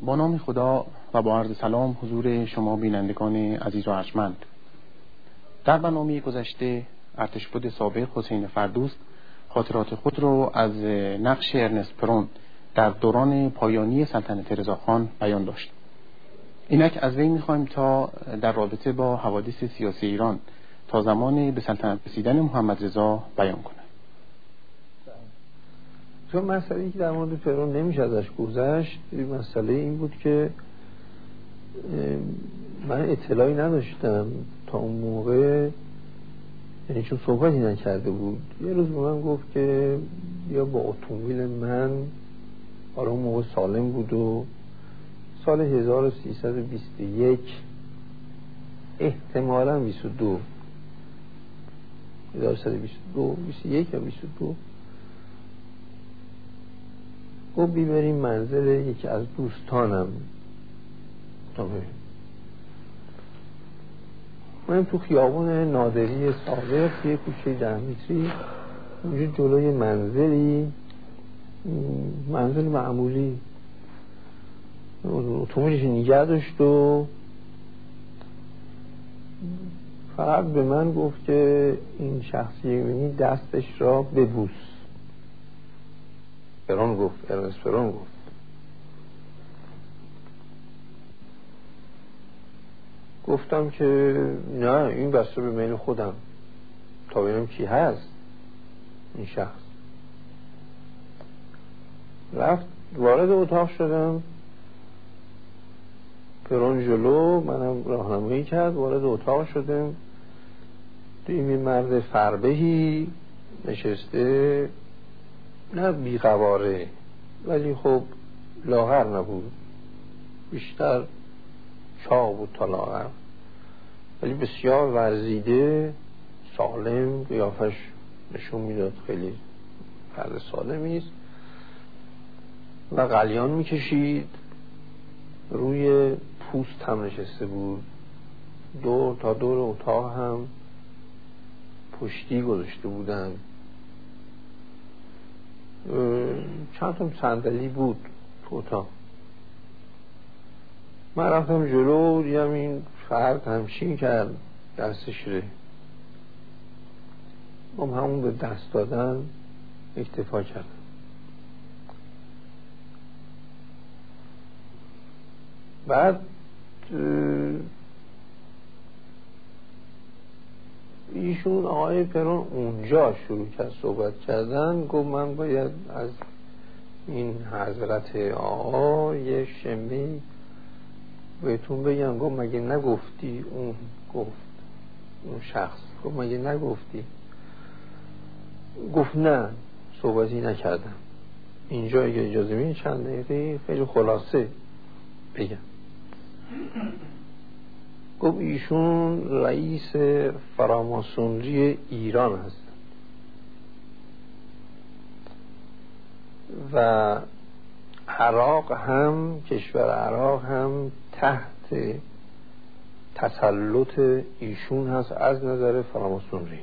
با نام خدا و با عرض سلام حضور شما بینندگان عزیز و ارجمند. در برنامه گذشته ارتشبد سابق حسین فردوست خاطرات خود را از نقش ارنست پرون در دوران پایانی سلطنت رضاخان بیان داشت. اینک از وی می‌خوایم تا در رابطه با حوادث سیاسی ایران تا زمان به سلطنت رسیدن محمد رضا بیان کنه. چون مسئله‌ای که در مورد پرون نمیشه ازش گذشت، مسئله این بود که من اطلاعی نداشتم تا اون موقع، یعنی چون صحبتی نکرده بود. یه روز به من گفت که بیا با اتومبیل من، حالا اون موقع سالم بود و سال 1321 احتمالاً 22 1322 21 یا 22 گفت بیبریم منزل یکی از دوستانم تا بریم. من تو خیابون نادری سابق یه کوچه 10 متری اونجا جلوی منزل معمولی اتومبیلش نگه داشت و فقط به من گفت که این شخصی می‌بینی دستش را ببوس. پرون گفت، ارنست پرون گفت. گفتم که نه، این بسته به میل خودم تا ببینم کی هست این شخص. رفت وارد اتاق شدم، پرون جلو منم راهنمایی کرد، وارد اتاق شدم. دیدم این مرد فربهی نشسته، نه بیقواره ولی خب لاغر نبود، بیشتر چاق بود تا لاغر، ولی بسیار ورزیده، سالم، قیافش نشون میداد خیلی فرد سالمی است و قلیان میکشید. روی پوست هم نشسته بود. دور تا دور اتاق هم پشتی گذاشته بودن. چند تا صندلی بود تو اتاق. من رفتم جلو، دیدم این فرد همچین کرد دستش ره. من همون به دست دادن اکتفا کردم. بعد ایشون آقای پرون اونجا شروع کرد صحبت کردن. گفت من باید از این حضرت آقا یه شمی بهتون بگم. گفت مگه نگفتی؟ اون گفت، اون شخص گفت مگه نگفتی؟ گفت نه، صحبتی نکردم. اینجا اگه اجازه میدید چند دقیقه خیلی خلاصه بگم. گفت ایشون رئیس فراماسونری ایران هست و عراق هم، کشور عراق هم تحت تسلط ایشون هست از نظر فراماسونری.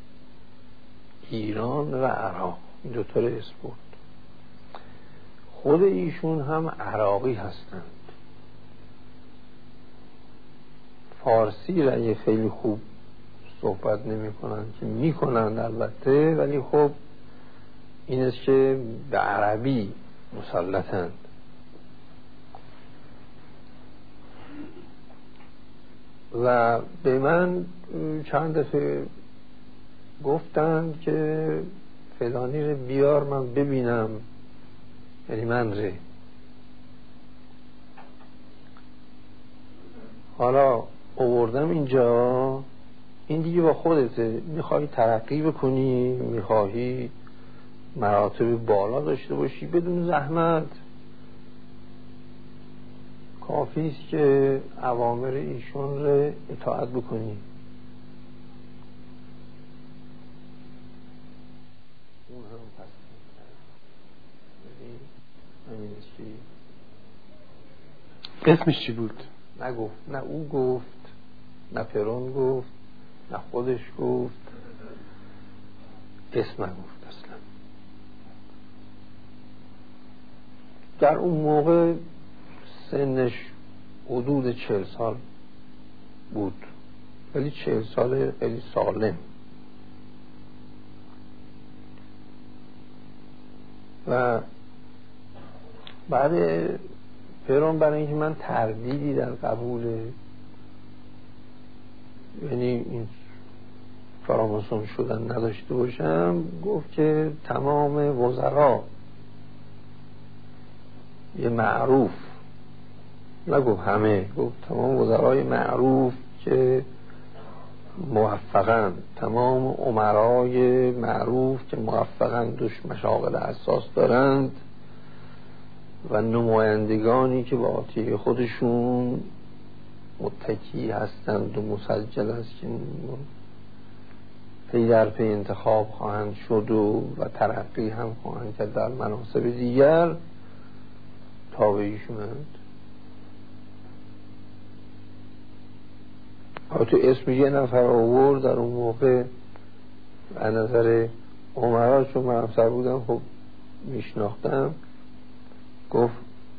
ایران و عراق این دو تا اسم برد. خود ایشون هم عراقی هستند. فارسی را یه خیلی خوب صحبت نمی کنن که می کنن البته، ولی خب این است که به عربی مسلطند. و به من چند دفعه گفتند که فلانی رو بیار من ببینم، یعنی من ره. حالا آوردم اینجا. این دیگه با خودته، میخوای ترقی بکنی، میخوای مراتب بالا داشته باشی، بدون زحمت کافی است که اوامر ایشون رو اطاعت بکنی. اون هم پس همین اسمش چی بود؟ نگفت، نه او گفت، نه پرون گفت، نه خودش گفت، اسم نگفت اصلا. در اون موقع سنش حدود 40 سال بود، ولی 40 سال خیلی سالم. و بعد پرون برای اینکه من تردیدی در قبول یعنی این فراماسون شدن نداشته باشم، گفت که تمام وزرا یه معروف، نگفت همه، گفت تمام وزرای معروف که موفقن، تمام امرای معروف که موفقن، دوش مشاغل اساس دارند و نمایندگانی که با آتیه خودشون متکی هستند و مسجل است که پی در پی انتخاب خواهند شد و ترقی هم خواهند کرد در مناصب دیگر، تابعیشونند. تو اسم یه نفر آورد در اون موقع از نظر عمرا، چون من افسر بودم خب میشناختم، گفت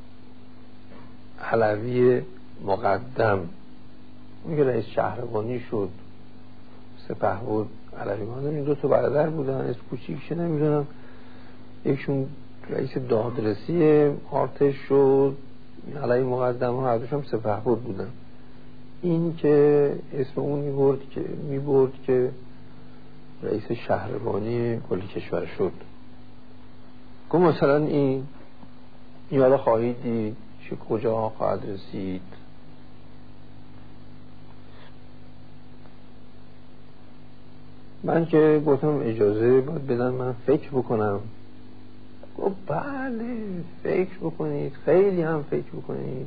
علوی مقدم. اون که رئیس شهربانی شد، سپهبد علوی مقدم، این دو تا برادر بودن، از کوچیکش نمیدونم، یکشون رئیس دادرسی ارتش شد، علوی مقدم ها هر دوشم سپهبد بودن. این که اسم اون میبرد که رئیس شهربانی کل کشور شد. گفت مثلا این حالا خواهید دید چه کجا خواهد رسید. من که گفتم اجازه باید بدن من فکر بکنم. گفت بله فکر بکنید، خیلی هم فکر بکنید.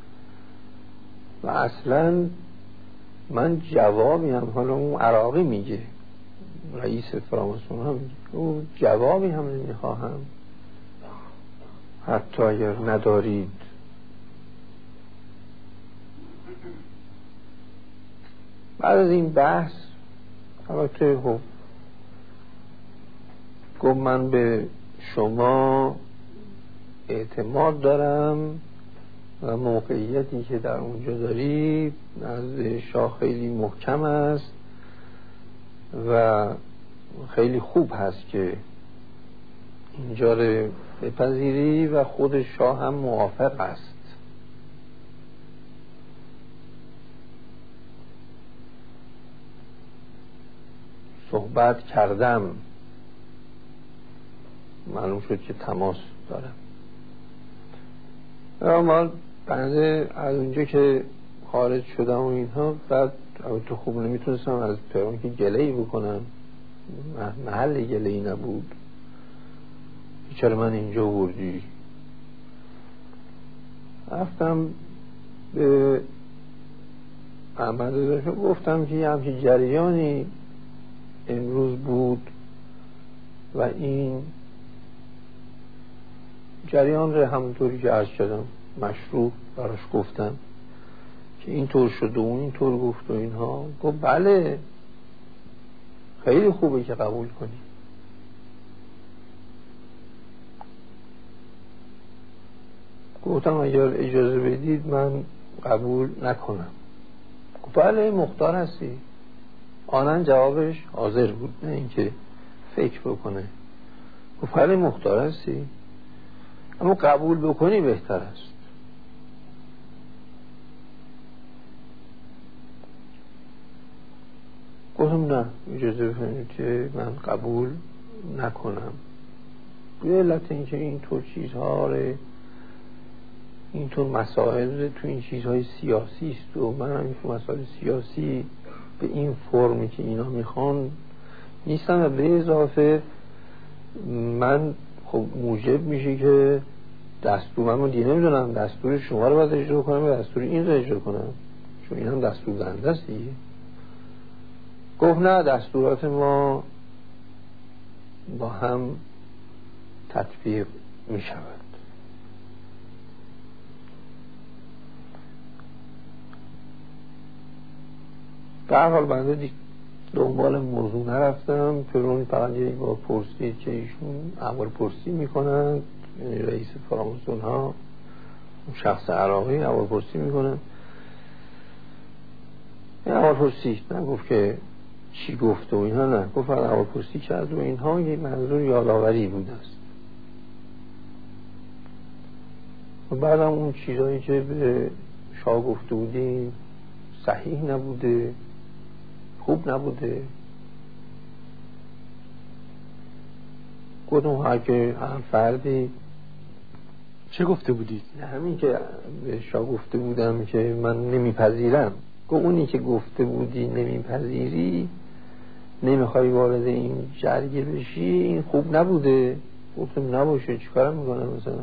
و اصلا من جوابی هم، حالا اون عراقی میگه، رئیس فراماسون ها میگه، اون جوابی هم نمیخواهم حتی اگر ندارید. بعد از این بحث البته گفت من به شما اعتماد دارم و موقعیتی که در اونجا دارید نزد شاه خیلی محکم است و خیلی خوب هست که اینجا رو بپذیری و خود شاه هم موافق است. صحبت کردم، معلوم شد که تماس دارم. اما بنده از اونجا که خارج شدم و اینها، بعد تو خوب نمیتونستم از پرون که گله‌ای بکنم، محل گله‌ای نبود، چرا من اینجا بردی. رفتم به احمد رضا گفتم که یه همچین جریانی امروز بود و این جریان رو همونطوری که عرض کردم مشروع براش گفتم که اینطور شد و اون اینطور گفت و اینها. گفت بله خیلی خوبه که قبول کنی. گفتم اگر اجازه بدید من قبول نکنم. گفت بله مختار هستی. آنن جوابش حاضر بود، نه اینکه فکر بکنه. گفت بله مختار هستی، اما قبول بکنی بهتر است. گفتم نه اجازه بفرمایید که من قبول نکنم، به علت اینکه اینطور چیزها رو، اینطور مسائل تو این چیزهای سیاسی است و من هم این مسائل سیاسی به این فرمی که اینا میخوان نیستم و به اضافه من خب موجب میشه که دستور، من دیگه نمیدونم دستور شما رو باید اجرا کنم و دستور این رو اجرا کنم، چون این هم دستور دهنده است دیگه. گفت نه دستورات ما با هم تطبیق میشود. در حال بنده دنبال موضوع نرفتم. پرون فقط یه بار پرسید که ایشون اول پرسی میکنند، رئیس فراماسون ها شخص عراقی احوالپرسی میکنه. احوالپرسی نگفت که چی گفت و اینها، نه، گفت احوالپرسی کرد و اینها یه منظور یادآوری بود است. و بعدم اون چیزایی که به شاه گفته بودیم صحیح نبوده، خوب نبوده. گفتم هر فردی. چه گفته بودید؟ همین که به شاه گفته بودم که من نمیپذیرم. گفت اونی که گفته بودی نمیپذیری، نمیخوای وارد این جرگه بشی، این خوب نبوده. گفتم نباشه، چیکار میکنم مثلا،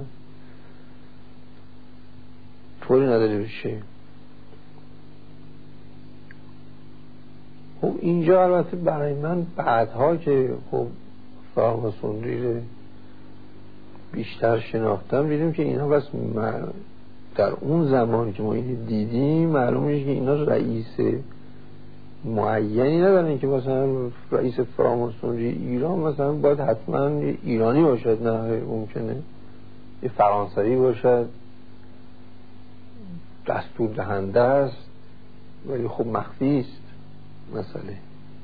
طوری نداره بشه. خب اینجا البته برای من بعدها که خب فراماسونری رو بیشتر شناختم، دیدم که اینا بس در اون زمان که ما اینو دیدیم معلوم میشه که اینا رئیس معینی ندارن که مثلا رئیس فراماسونری ایران مثلا باید حتما ایرانی باشد، نه، ممکنه یه فرانسوی باشد، دستور دهنده است، ولی خب مخفی است مسئله.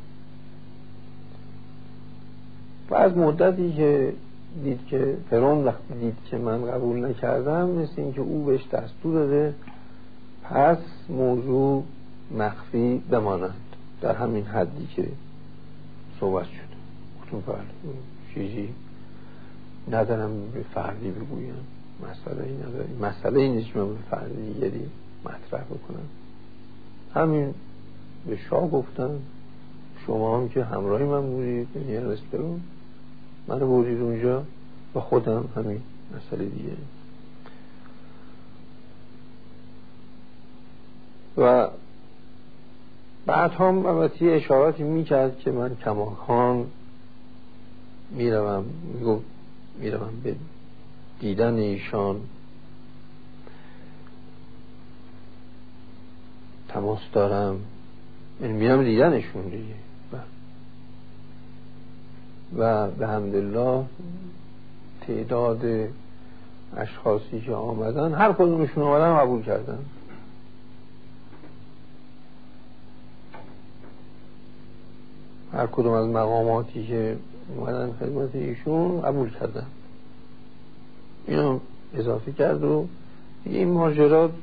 و از مدتی که دید که فرعون وقتی دید که من قبول نکردم، مثل این که او بهش دستور داده پس موضوع مخفی بماند در همین حدی که صحبت شد. گفتم بله، چیزی ندارم به فردی بگویم، مسئله این نیست من به فردی دیگری مطرح بکنم. همین به شاه گفتم، شما هم که همراهی من بودید، یعنی رسپرون من بودید اونجا، و خودم همین مسئله دیگه. و بعد هم البته اشاراتی میکرد که من کماکان میروم به دیدن ایشان، تماس دارم، یعنی میرم دیدنشون دیگه. و به حمدالله تعداد اشخاصی که آمدن، هر کدومشون آمدن قبول کردن. هر کدوم از مقاماتی که اومدن خدمت ایشون قبول کردن. اینو اضافه کرد و این ماجرات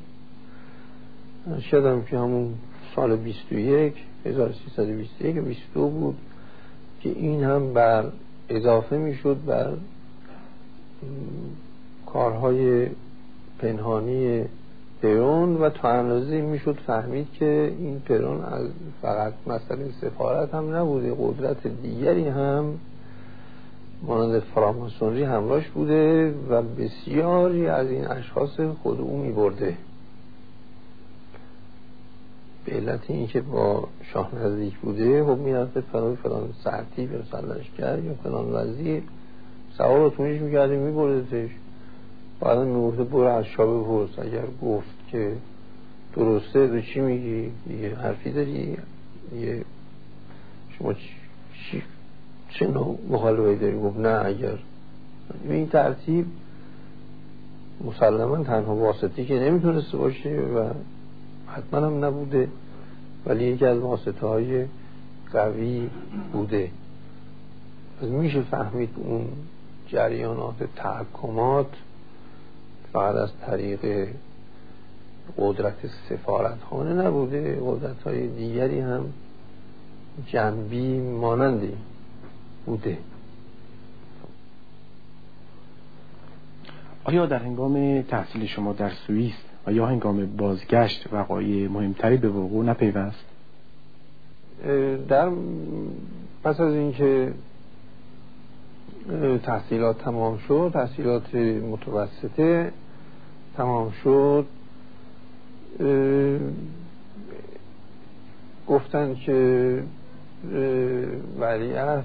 شدم که همون سال 21 1321 و 22 بود که این هم بر اضافه میشد بر کارهای پنهانی پرون، و تا اندازه‌ای میشد فهمید که این پرون از فقط مسئله سفارت هم نبوده، قدرت دیگری هم مانند فراماسونری همراهش بوده و بسیاری از این اشخاص خود او میبرده. به علت این که با شاه نزدیک بوده، خب میرفته فلان ساعتی به سلش کرد یا فلان وزیر سوار اتومبیلش میکرده میبردتش. بعدا میگفته برو از شاه بپرس، اگر گفت که درسته تو چی میگی دیگه، حرفی داری دیگه، شما چه نوع مخالفتی داری؟ گفت نه. اگر به این ترتیب مسلما تنها واسطی که نمیتونسته باشه و حتما هم نبوده، ولی یکی از واسطه های قوی بوده. از میشه فهمید اون جریانات تحکمات فقط از طریق قدرت سفارتخانه نبوده، قدرت های دیگری هم جنبی مانندی بوده. آیا در هنگام تحصیل شما در سوئیس و یا هنگام بازگشت وقایع مهمتری به وقوع نپیوست؟ در پس از اینکه تحصیلات تمام شد، تحصیلات متوسطه تمام شد، گفتن که ولیعهد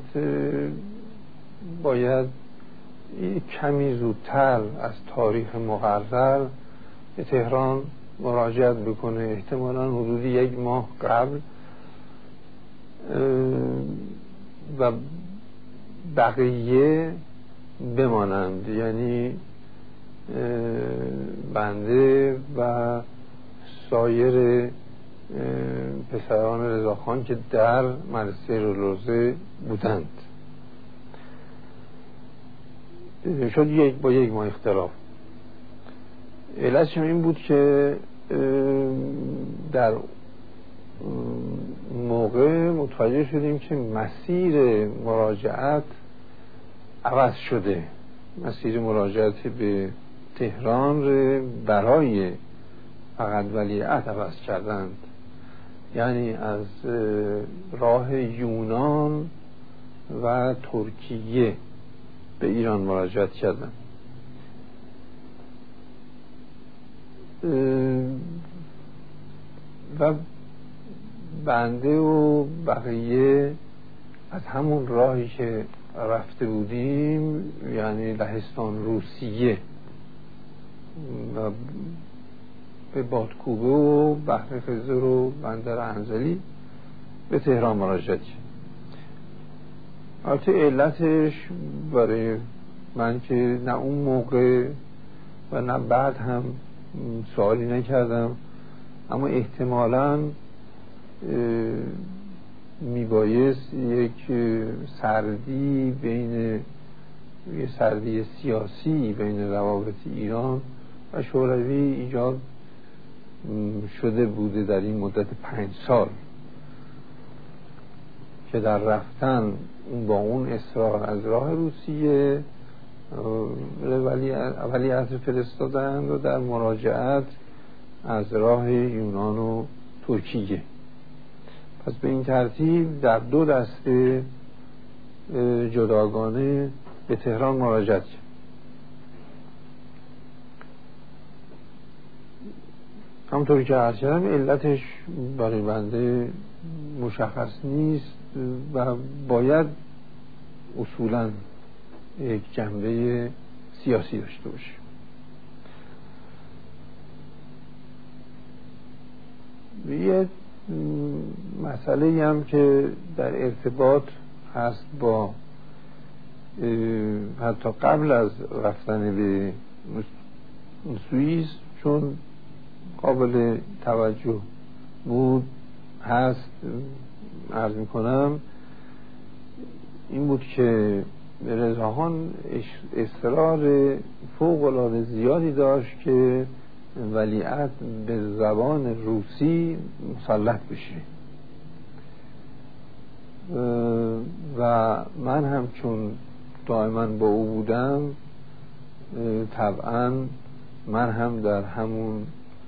باید کمی زودتر از تاریخ مقرر به تهران مراجعت بکنه، احتمالاً حدود 1 ماه قبل، و بقیه بمانند. یعنی بنده و سایر پسران رضاخان که در مدرسه روزه بودند. شد با یک ماه اختلاف. علتش این بود که در موقع متوجه شدیم که مسیر مراجعت عوض شده. مسیر مراجعت به تهران برای فقط ولیعهد عوض کردند، یعنی از راه یونان و ترکیه به ایران مراجعت کردند و بنده و بقیه از همون راهی که رفته بودیم، یعنی لهستان روسیه و به بادکوبه و بحر خزر و بندر انزلی به تهران مراجعت کرد. البته علتش برای من که نه اون موقع و نه بعد هم سوالی نکردم، اما احتمالاً میبایست یک سردی یه سردی سیاسی بین روابط ایران و شوروی ایجاد شده بوده در این مدت 5 سال که در رفتن با اون اصرار از راه روسیه ولیعهد فرستادند و در مراجعت از راه یونان و ترکیه. پس به این ترتیب در 2 دسته جداگانه به تهران مراجعت کرد. همونطوری که عرض کردم علتش برای بنده مشخص نیست و باید اصولاً یک جنبه سیاسی داشته باشه. یه مسئله هم که در ارتباط هست با حتی قبل از رفتن به سوئیس، چون قابل توجه بود هست، عرض میکنم این بود که رضاخان اصرار فوق العاده زیادی داشت که ولیعهد به زبان روسی مسلط بشه و من هم چون دائما با او بودم طبعا من هم در همون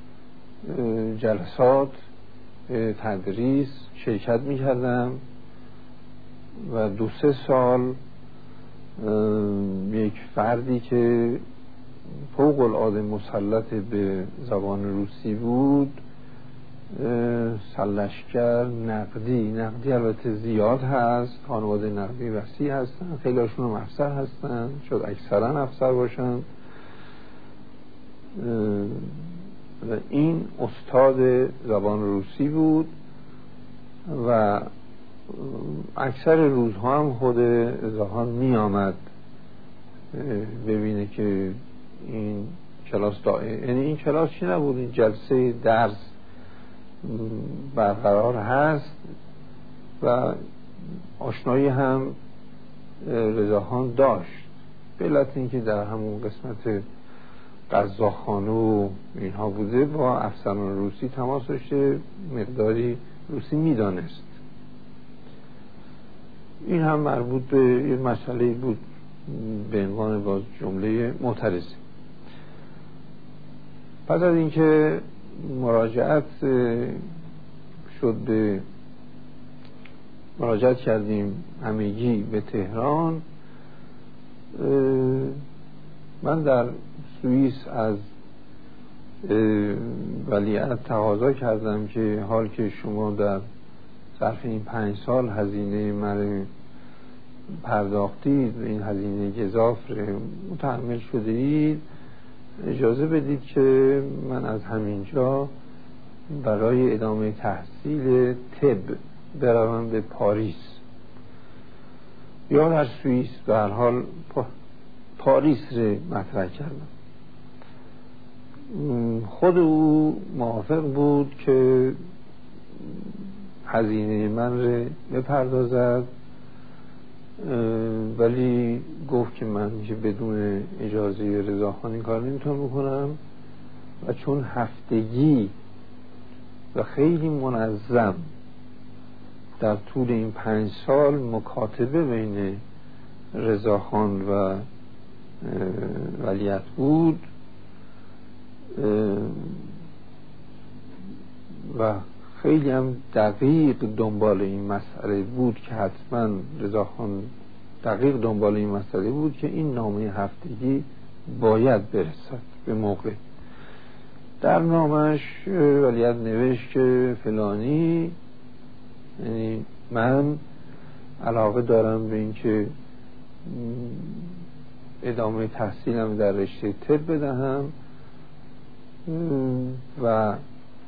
جلسات تدریس شرکت می کردم و 2-3 سال یک فردی که فوق العاده مسلط به زبان روسی بود، سرلشکر نقدی البته زیاد هست، خانواده نقدی وسیع هستن، خیلی هاشون هم افسر هستن، شاید اکثرا افسر باشن و این استاد زبان روسی بود و اکثر روزها هم خود رضاخان می آمد ببینه که این کلاس یعنی این کلاس چی نبود، این جلسه درس برقرار هست و آشنایی هم رضاخان داشت به علت اینکه در همون قسمت قزاقخانه و اینها بوده، با افسران روسی تماس داشته، مقداری روسی میدانست. این هم مربوط به یه مسئله بود به عنوان باز جمله معترضه. پس از اینکه مراجعت کردیم همگی به تهران، من در سوئیس از ولیعهد تقاضا کردم که حال که شما در ظرف این 5 سال هزینه من پرداختید و این هزینه گزاف متحمل شده اید، اجازه بدید که من از همینجا برای ادامه تحصیل طب بروم به پاریس یا در سوئیس. به هر حال پاریس رو مطرح کردم خود او موافق بود که هزینه من رو بپردازد، ولی گفت که من که بدون اجازه رضاخان این کار نمیتونم بکنم و چون هفتگی و خیلی منظم در طول این 5 سال مکاتبه بین رضاخان و ولیعهد بود و خیلی هم دقیق دنبال این مسئله بود که حتما رضاخان دقیق دنبال این مسئله بود که این نامه هفتگی باید برسد به موقع. در نامش ولیعهد نوشت که فلانی، یعنی من علاقه دارم به این که ادامه تحصیلم در رشته طب بدهم و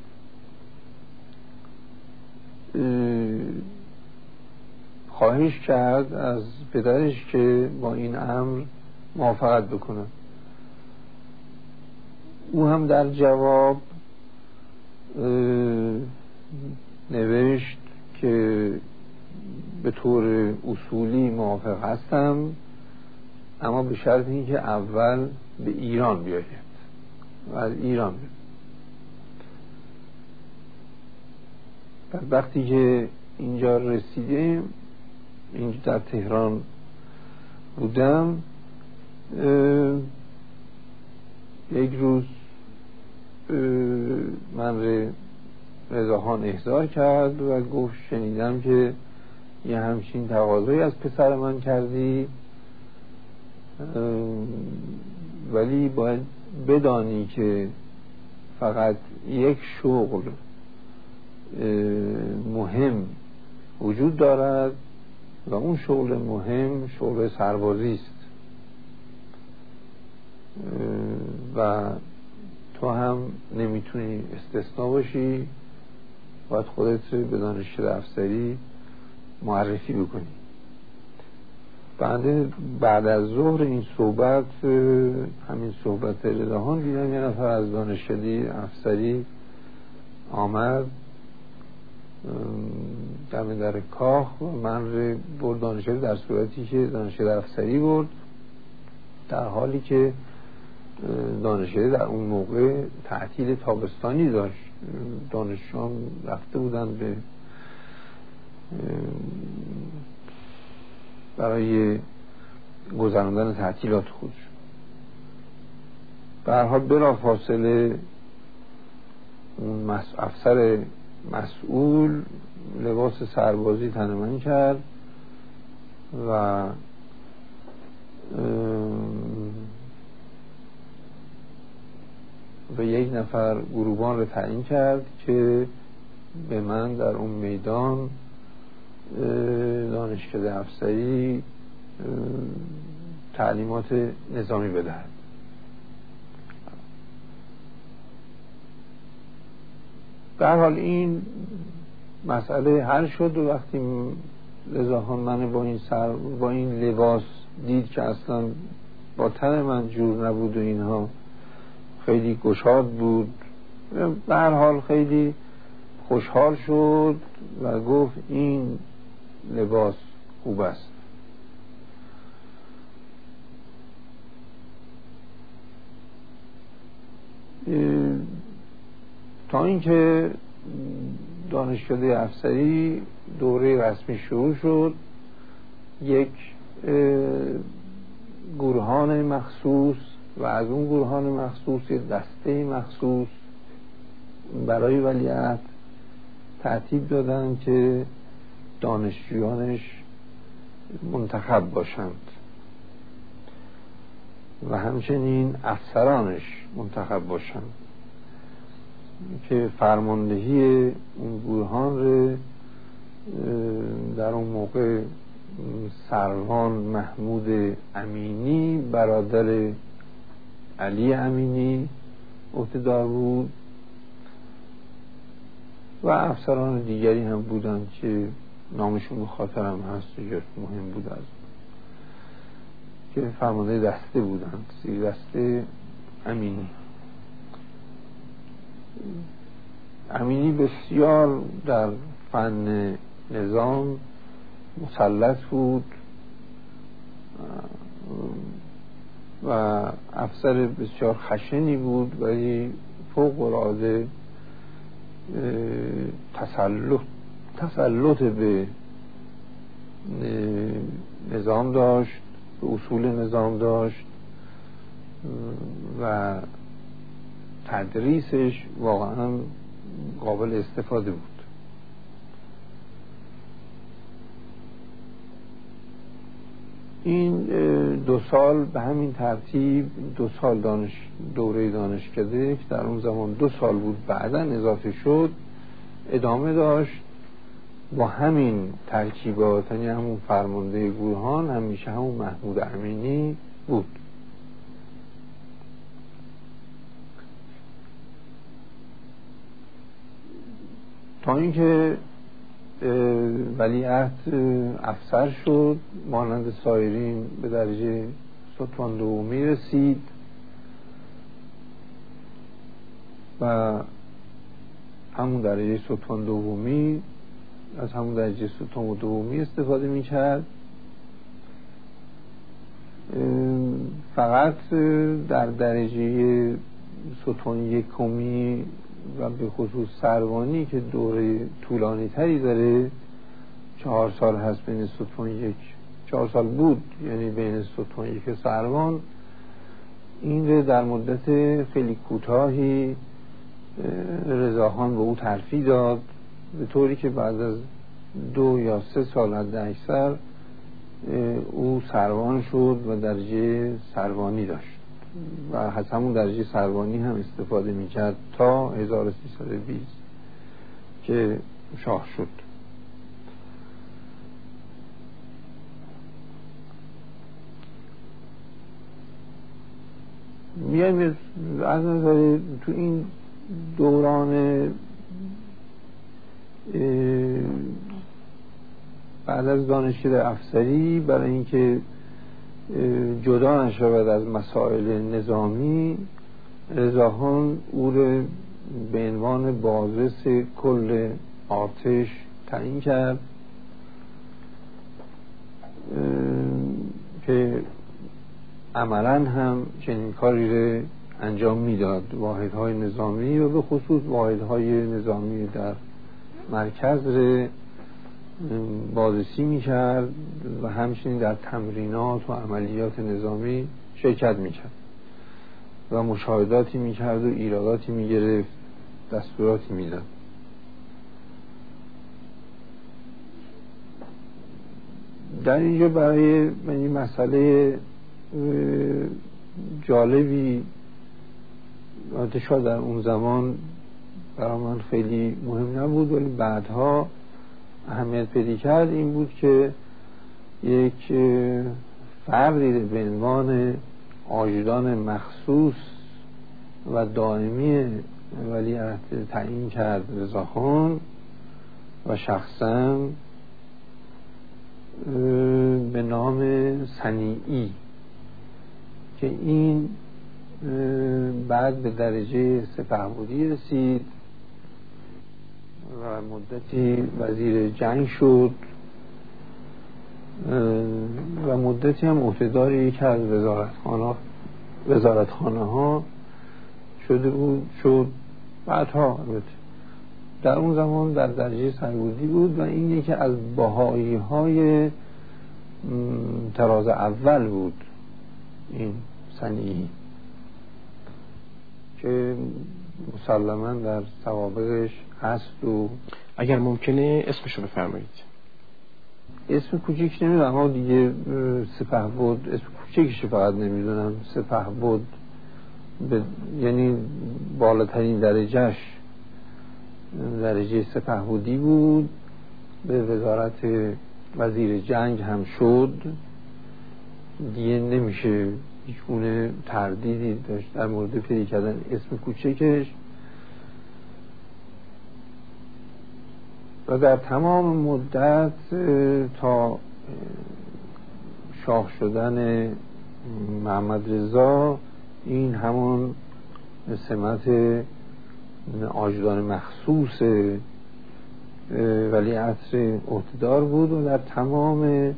خواهش کرد از پدرش که با این امر موافقت بکنه. او هم در جواب نوشت که به طور اصولی موافق هستم، اما به شرط اینکه اول به ایران بیاید و از ایران بیاید. وقتی که اینجا رسیدیم، اینجا در تهران بودم، یک روز من رضاخان احضار کرد و گفت شنیدم که یه همچین تقاضایی از پسر من کردی، ولی باید بدانی که فقط یک شغل مهم وجود دارد و اون شغل مهم شغل سربازی است و تو هم نمیتونی استثناء باشی، باید خودت رو به دانشکده افسری معرفی بکنی. بعد از ظهر این صحبت، همین صحبت رضاخان، دیدم یه نفر از دانشکده افسری آمد دم در کاخ و من رو برد دانشکده، در صورتی که دانشکده افسری برد، در حالی که دانشکده در اون موقع تعطیل تابستانی داشت. دانشجویان رفته بودن به برای گذراندن تعطیلات خودشون. به هر حال بلافاصله اون افسر مسئول لباس سربازی تن من کرد و به یک نفر گروبان رو تعیین کرد که به من در اون میدان دانشکده افسری تعلیمات نظامی بدهد. در حال این مسئله حل شد و وقتی رضاخان من با این لباس دید که اصلا با تن من جور نبود و اینها، خیلی گشاد بود، به هر حال خیلی خوشحال شد و گفت این لباس خوب است. تا اینکه دانشکده افسری دوره رسمی شروع شد، یک گروهان مخصوص و از اون گروهان مخصوص یک دسته مخصوص برای ولیعهد ترتیب دادن که دانشجویانش منتخب باشند و همچنین افسرانش منتخب باشند که فرماندهی اون گروهان رو در اون موقع سروان محمود امینی برادر علی امینی عهده‌دار بود و افسران دیگری هم بودن که نامشون به خاطرم هست و مهم بود از که فرمانده دسته بودند، زیر دسته امینی. امینی بسیار در فن نظام مسلط بود و افسر بسیار خشنی بود، ولی فوق العاده تسلط به نظام داشت، به اصول نظام داشت و تدریسش واقعا قابل استفاده بود. این 2 سال به همین ترتیب 2 سال دوره دانشکده که در اون زمان 2 سال بود بعدا اضافه شد ادامه داشت با همین ترکیبات، یعنی همون فرمانده گروهان همیشه همون محمود امینی بود. تا اینکه ولیعهد افسر شد، مانند سایرین به درجه ستوان دومی رسید و همون درجه ستوان دومی از همون درجه ستوان دومی استفاده میکرد. فقط در درجه ستوان یکمی و به خصوص سروانی که دوره طولانی تری داره، 4 سال هست بین ستوان یک، 4 سال بود یعنی بین ستوان یک سروان، این رو در مدت خیلی کوتاهی رضاخان به او ترفیع داد، به طوری که بعد از 2 یا 3 سال حد اکثر او سروان شد و درجه سروانی داشت و از همون درجه سروانی هم استفاده میکرد تا 1320 که شاه شد. میایم از نظر تو این دوران بعد از دانشکده افسری، برای اینکه جدا نشود از مسائل نظامی، رضاخان او رو به عنوان بازرس کل ارتش تعیین کرد که عملاً هم چنین کاری رو انجام میداد. واحدهای نظامی و به خصوص واحدهای نظامی در مرکز رو بازرسی میکرد و همچنین در تمرینات و عملیات نظامی شرکت میکرد و مشاهداتی میکرد و ایراداتی میگرفت، دستوراتی میداد. در اینجا برای من این مسئله جالبی شاید در اون زمان برای من خیلی مهم نبود ولی بعدها اهمیت پیدا کرد، این بود که یک فردی به عنوان آژدان مخصوص و دائمی ولیعهد تعیین کرد رضاخان و شخصا به نام صنیعی که این بعد به درجه سپهبدی رسید و مدتی وزیر جنگ شد و مدتی هم عهدهدار یکی از وزارتخانه ها شد بعدها. در اون زمان در درجه سربودی بود و این یکی از بهایی های طراز اول بود، این صنیعی که مسلماً در سوابقش هست. و اگر ممکنه اسمشو بفرمایید. اسم کوچیک نمیدونم، اما دیگه سپهبد اسم کوچیکش فقط نمیدونم. سپهبد یعنی بالاترین درجهش درجه سپهبدی بود، به وزارت وزیر جنگ هم شد، دیگه نمیشه هیچ گونه تردیدی داشت در مورد پیدا کردن اسم کوچکش. و در تمام مدت تا شاه شدن محمد رضا این همون سمت آجدان مخصوص ولیعصر عهدهدار بود و در تمام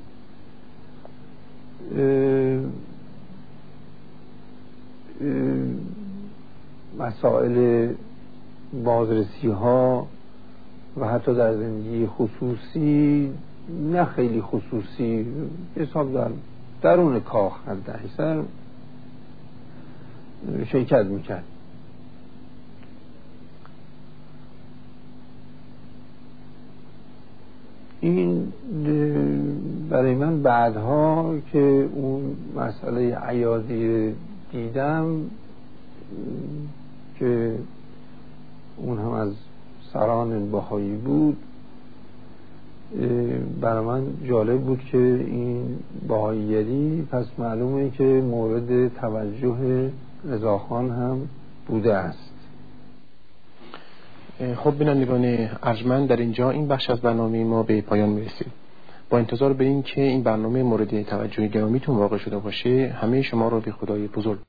مسائل بازرسی ها و حتی در زندگی خصوصی، نه خیلی خصوصی، حساب در درون کاخ حد اکثر شرکت میکرد. این برای من بعدها که اون مسئله عیاضی دیدم که اون هم از سران بهایی بود، برای من جالب بود که این بهاییگری پس معلومه که مورد توجه رضاخان هم بوده است. خب بینندگان ارجمند، در اینجا این بخش از برنامه ما به پایان میرسید. با انتظار به این که این برنامه مورد توجه گرامیتون واقع شده باشه، همه شما رو به خدای بزرگ